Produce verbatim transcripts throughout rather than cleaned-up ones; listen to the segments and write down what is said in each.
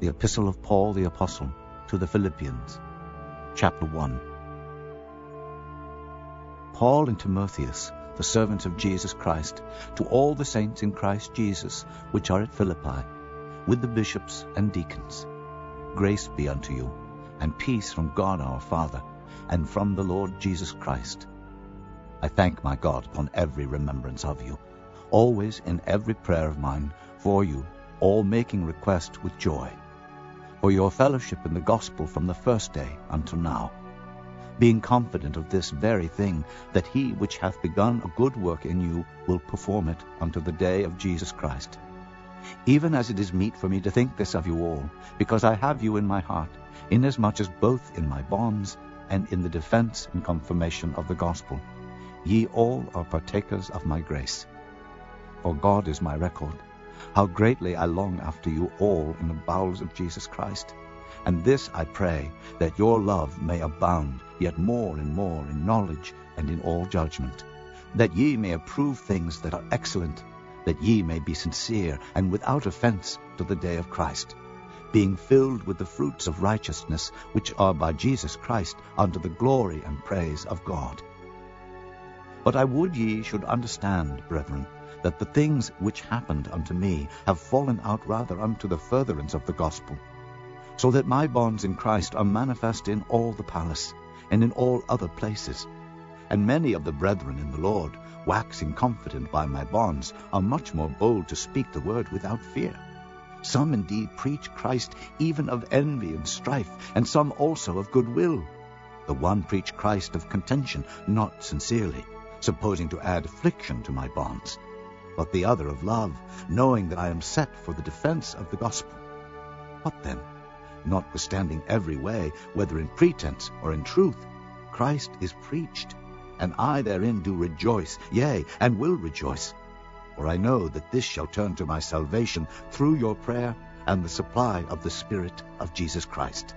The Epistle of Paul the Apostle to the Philippians, Chapter one. Paul and Timotheus, the servants of Jesus Christ, to all the saints in Christ Jesus, which are at Philippi, with the bishops and deacons. Grace be unto you, and peace from God our Father, and from the Lord Jesus Christ. I thank my God upon every remembrance of you, always in every prayer of mine for you, all making request with joy, for your fellowship in the gospel from the first day until now, being confident of this very thing, that he which hath begun a good work in you will perform it unto the day of Jesus Christ. Even as it is meet for me to think this of you all, because I have you in my heart, inasmuch as both in my bonds and in the defense and confirmation of the gospel, ye all are partakers of my grace. For God is my record, how greatly I long after you all in the bowels of Jesus Christ. And this I pray, that your love may abound yet more and more in knowledge and in all judgment, that ye may approve things that are excellent, that ye may be sincere and without offense to the day of Christ, being filled with the fruits of righteousness, which are by Jesus Christ unto the glory and praise of God. But I would ye should understand, brethren, that the things which happened unto me have fallen out rather unto the furtherance of the gospel, so that my bonds in Christ are manifest in all the palace, and in all other places. And many of the brethren in the Lord, waxing confident by my bonds, are much more bold to speak the word without fear. Some indeed preach Christ even of envy and strife, and some also of goodwill. The one preach Christ of contention, not sincerely, supposing to add affliction to my bonds, but the other of love, knowing that I am set for the defense of the gospel. What then? Notwithstanding every way, whether in pretense or in truth, Christ is preached, and I therein do rejoice, yea, and will rejoice. For I know that this shall turn to my salvation through your prayer and the supply of the Spirit of Jesus Christ.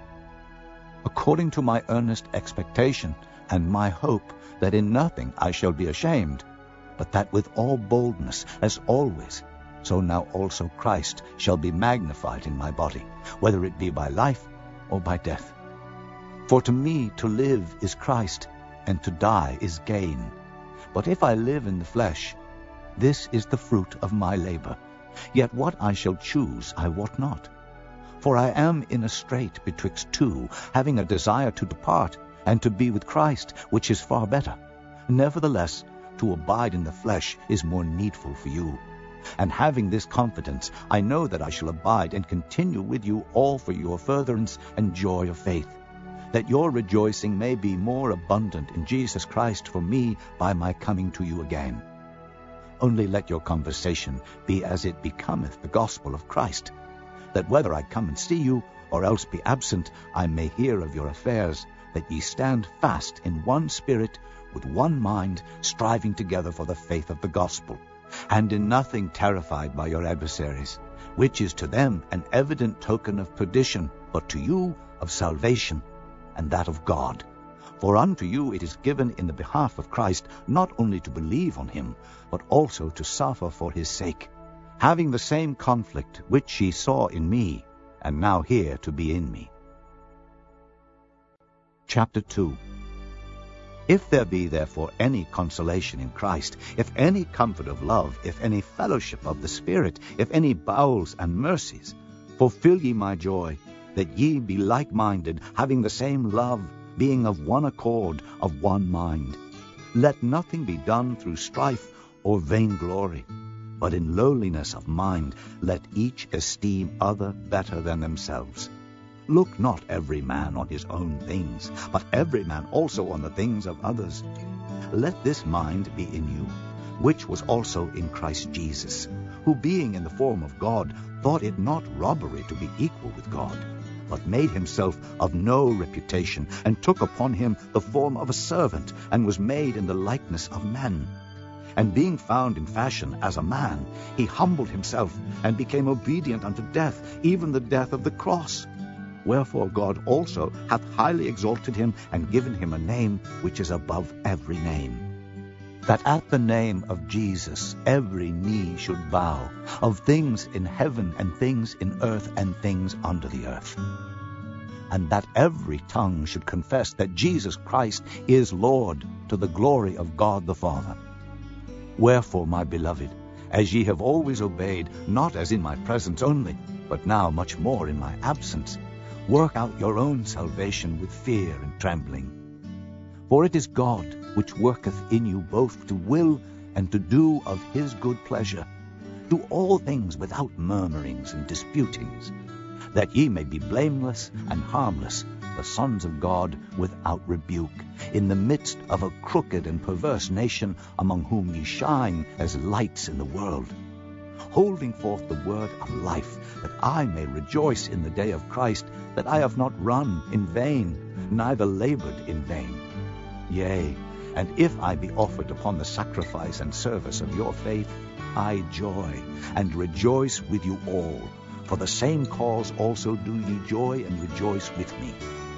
According to my earnest expectation and my hope that in nothing I shall be ashamed, but that with all boldness, as always, so now also Christ shall be magnified in my body, whether it be by life or by death. For to me to live is Christ, and to die is gain. But if I live in the flesh, this is the fruit of my labor. Yet what I shall choose I wot not. For I am in a strait betwixt two, having a desire to depart, and to be with Christ, which is far better. Nevertheless, to abide in the flesh is more needful for you. And having this confidence, I know that I shall abide and continue with you all for your furtherance and joy of faith, that your rejoicing may be more abundant in Jesus Christ for me by my coming to you again. Only let your conversation be as it becometh the gospel of Christ, that whether I come and see you, or else be absent, I may hear of your affairs, that ye stand fast in one spirit, with one mind, striving together for the faith of the gospel, and in nothing terrified by your adversaries, which is to them an evident token of perdition, but to you of salvation, and that of God. For unto you it is given in the behalf of Christ not only to believe on him, but also to suffer for his sake, having the same conflict which ye saw in me, and now hear to be in me. Chapter two. If there be therefore any consolation in Christ, if any comfort of love, if any fellowship of the Spirit, if any bowels and mercies, fulfill ye my joy, that ye be like-minded, having the same love, being of one accord, of one mind. Let nothing be done through strife or vainglory, but in lowliness of mind let each esteem other better than themselves. Look not every man on his own things, but every man also on the things of others. Let this mind be in you, which was also in Christ Jesus, who being in the form of God, thought it not robbery to be equal with God, but made himself of no reputation, and took upon him the form of a servant, and was made in the likeness of men. And being found in fashion as a man, he humbled himself, and became obedient unto death, even the death of the cross. Wherefore God also hath highly exalted him, and given him a name which is above every name, that at the name of Jesus every knee should bow, of things in heaven and things in earth and things under the earth, and that every tongue should confess that Jesus Christ is Lord, to the glory of God the Father. Wherefore, my beloved, as ye have always obeyed, not as in my presence only, but now much more in my absence, work out your own salvation with fear and trembling. For it is God which worketh in you both to will and to do of his good pleasure. Do all things without murmurings and disputings, that ye may be blameless and harmless, the sons of God without rebuke, in the midst of a crooked and perverse nation, among whom ye shine as lights in the world, holding forth the word of life, that I may rejoice in the day of Christ, that I have not run in vain, neither labored in vain. Yea, and if I be offered upon the sacrifice and service of your faith, I joy, and rejoice with you all. For the same cause also do ye joy and rejoice with me.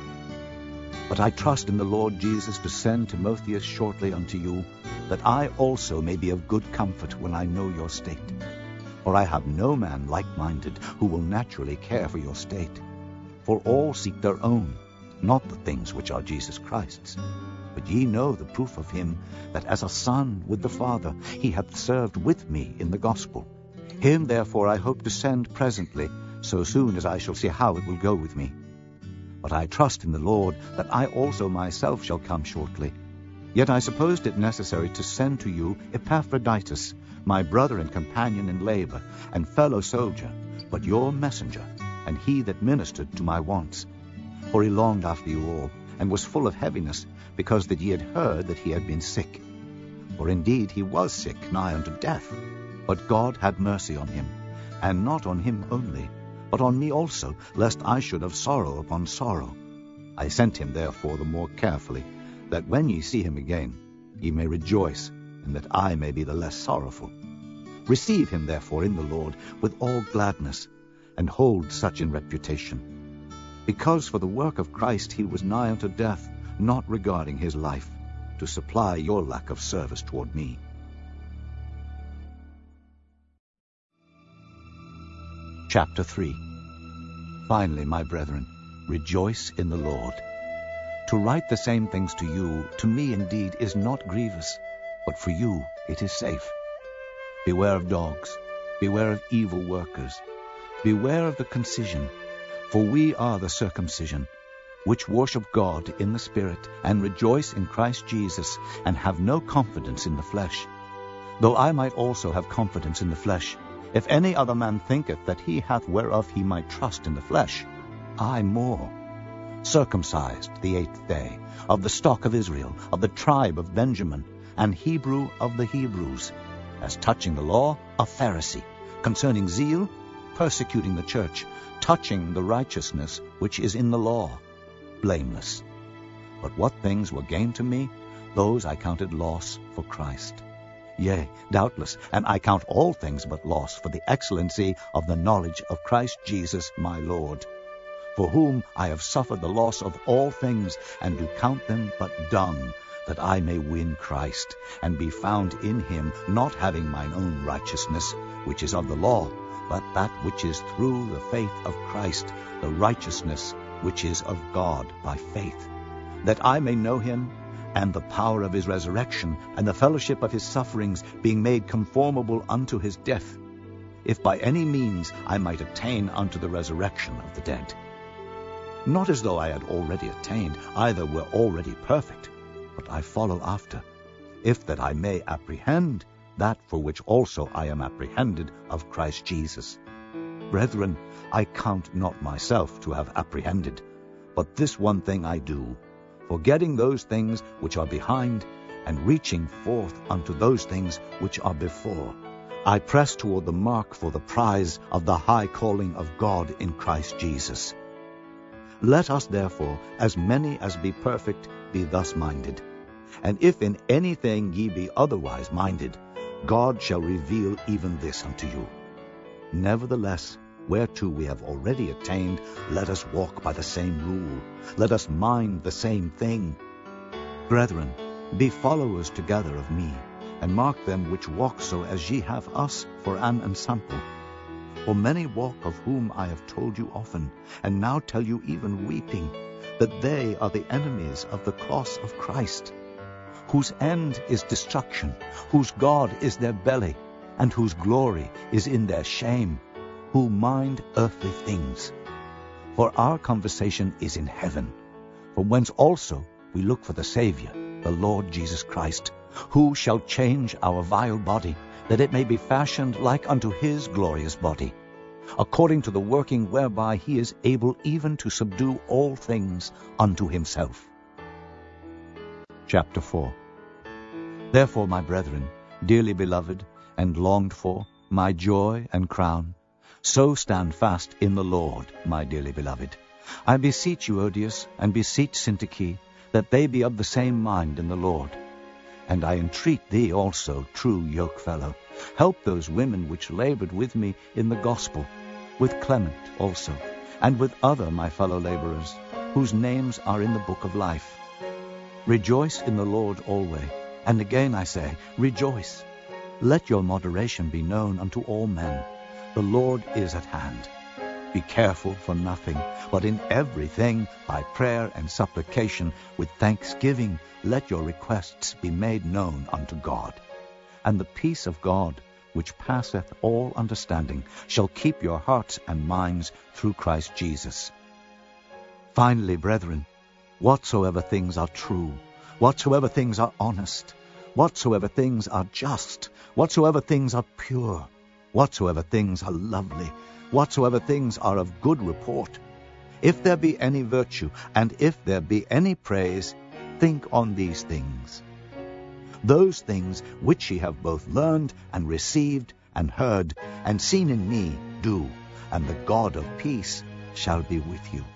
But I trust in the Lord Jesus to send Timotheus shortly unto you, that I also may be of good comfort when I know your state. For I have no man like-minded, who will naturally care for your state. For all seek their own, not the things which are Jesus Christ's. But ye know the proof of him, that as a son with the Father he hath served with me in the gospel. Him therefore I hope to send presently, so soon as I shall see how it will go with me. But I trust in the Lord that I also myself shall come shortly. Yet I supposed it necessary to send to you Epaphroditus, my brother and companion in labor, and fellow soldier, but your messenger, and he that ministered to my wants. For he longed after you all, and was full of heaviness, because that ye had heard that he had been sick. For indeed he was sick nigh unto death. But God had mercy on him, and not on him only, but on me also, lest I should have sorrow upon sorrow. I sent him therefore the more carefully, that when ye see him again, ye may rejoice, and that I may be the less sorrowful. Receive him therefore in the Lord with all gladness, and hold such in reputation. Because for the work of Christ he was nigh unto death, not regarding his life, to supply your lack of service toward me. Chapter three. Finally, my brethren, rejoice in the Lord. To write the same things to you, to me indeed, is not grievous, but for you it is safe. Beware of dogs, beware of evil workers, beware of the concision, for we are the circumcision, which worship God in the Spirit, and rejoice in Christ Jesus, and have no confidence in the flesh. Though I might also have confidence in the flesh, if any other man thinketh that he hath whereof he might trust in the flesh, I more. Circumcised the eighth day, of the stock of Israel, of the tribe of Benjamin, and Hebrew of the Hebrews, as touching the law, a Pharisee, concerning zeal, persecuting the church, touching the righteousness which is in the law, blameless. But what things were gain to me, those I counted loss for Christ. Yea, doubtless, and I count all things but loss for the excellency of the knowledge of Christ Jesus my Lord, for whom I have suffered the loss of all things, and do count them but dung, that I may win Christ, and be found in him, not having mine own righteousness, which is of the law, but that which is through the faith of Christ, the righteousness which is of God by faith, that I may know him, and the power of his resurrection, and the fellowship of his sufferings, being made conformable unto his death, if by any means I might attain unto the resurrection of the dead. Not as though I had already attained, either were already perfect, but I follow after, if that I may apprehend that for which also I am apprehended of Christ Jesus. Brethren, I count not myself to have apprehended, but this one thing I do, forgetting those things which are behind, and reaching forth unto those things which are before, I press toward the mark for the prize of the high calling of God in Christ Jesus. Let us therefore, as many as be perfect, be thus minded. And if in anything ye be otherwise minded, God shall reveal even this unto you. Nevertheless, whereto we have already attained, let us walk by the same rule. Let us mind the same thing. Brethren, be followers together of me, and mark them which walk so as ye have us for an ensample. For many walk, of whom I have told you often, and now tell you even weeping, that they are the enemies of the cross of Christ, whose end is destruction, whose God is their belly, and whose glory is in their shame, who mind earthly things. For our conversation is in heaven, from whence also we look for the Saviour, the Lord Jesus Christ, who shall change our vile body, that it may be fashioned like unto his glorious body, according to the working whereby he is able even to subdue all things unto himself. Chapter four. Therefore, my brethren, dearly beloved, and longed for, my joy and crown, so stand fast in the Lord, my dearly beloved. I beseech you, Odius, and beseech Syntyche, that they be of the same mind in the Lord. And I entreat thee also, true yokefellow, help those women which labored with me in the gospel, with Clement also, and with other my fellow laborers, whose names are in the book of life. Rejoice in the Lord always, and again I say, rejoice. Let your moderation be known unto all men. The Lord is at hand. Be careful for nothing, but in everything, by prayer and supplication, with thanksgiving, let your requests be made known unto God. And the peace of God, which passeth all understanding, shall keep your hearts and minds through Christ Jesus. Finally, brethren, whatsoever things are true, whatsoever things are honest, whatsoever things are just, whatsoever things are pure, whatsoever things are lovely, whatsoever things are of good report, if there be any virtue, and if there be any praise, think on these things. Those things which ye have both learned, and received, and heard, and seen in me, do, and the God of peace shall be with you.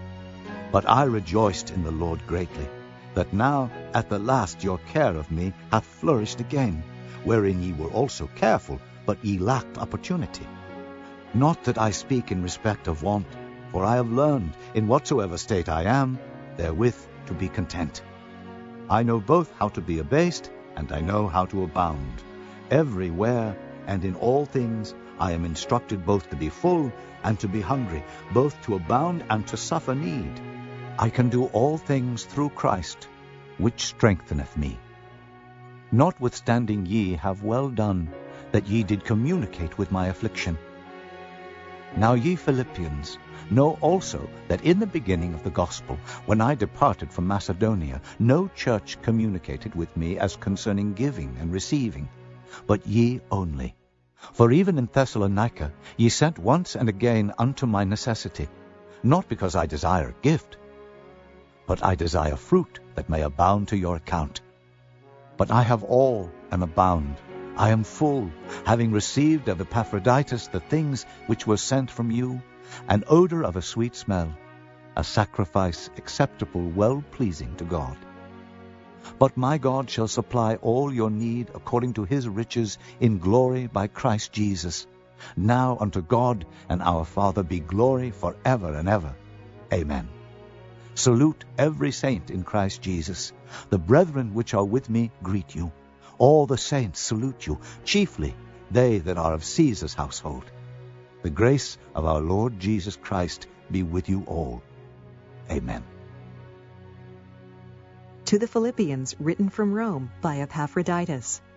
But I rejoiced in the Lord greatly, that now at the last your care of me hath flourished again, wherein ye were also careful, but ye lacked opportunity. Not that I speak in respect of want, for I have learned, in whatsoever state I am, therewith to be content. I know both how to be abased, and I know how to abound. Everywhere and in all things I am instructed both to be full and to be hungry, both to abound and to suffer need. I can do all things through Christ, which strengtheneth me. Notwithstanding ye have well done, that ye did communicate with my affliction. Now ye Philippians, know also that in the beginning of the gospel, when I departed from Macedonia, no church communicated with me as concerning giving and receiving, but ye only. For even in Thessalonica ye sent once and again unto my necessity, not because I desire gift, but I desire fruit that may abound to your account. But I have all and abound. I am full, having received of Epaphroditus the things which were sent from you, an odor of a sweet smell, a sacrifice acceptable, well-pleasing to God. But my God shall supply all your need according to his riches in glory by Christ Jesus. Now unto God and our Father be glory for ever and ever. Amen. Salute every saint in Christ Jesus. The brethren which are with me greet you. All the saints salute you, chiefly they that are of Caesar's household. The grace of our Lord Jesus Christ be with you all. Amen. To the Philippians, written from Rome by Epaphroditus,